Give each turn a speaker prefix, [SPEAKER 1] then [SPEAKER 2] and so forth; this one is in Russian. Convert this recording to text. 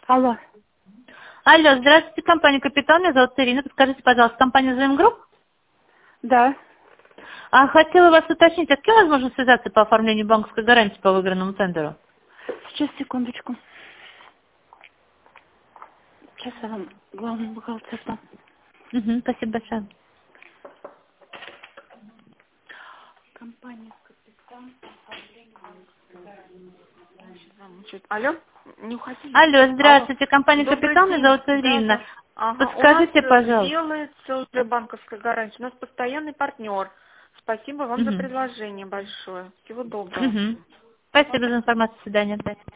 [SPEAKER 1] Алло.
[SPEAKER 2] Алло, здравствуйте, компания «Капитан», меня зовут Ирина. Подскажите, пожалуйста, компания «ЗМ Групп».
[SPEAKER 1] Да.
[SPEAKER 2] Хотела вас уточнить, а с кем возможно связаться по оформлению банковской гарантии по выигранному тендеру?
[SPEAKER 1] Сейчас, секундочку. Сейчас я вам главный бухгалтер дам.
[SPEAKER 2] Спасибо большое.
[SPEAKER 1] Компания «Капитан». Алло, не уходи.
[SPEAKER 2] Алло,
[SPEAKER 1] Алло.
[SPEAKER 2] здравствуйте, компания
[SPEAKER 1] Добрый
[SPEAKER 2] «Капитан», меня
[SPEAKER 1] день.
[SPEAKER 2] зовут
[SPEAKER 1] Да,
[SPEAKER 2] Ирина.
[SPEAKER 1] да. Ага, у нас
[SPEAKER 2] Подскажите, пожалуйста.
[SPEAKER 1] делается уже банковская гарантия. У нас постоянный партнер. Спасибо вам за
[SPEAKER 2] Мгм.
[SPEAKER 1] предложение большое. Всего доброго.
[SPEAKER 2] Мгм. Спасибо за информацию, до свидания.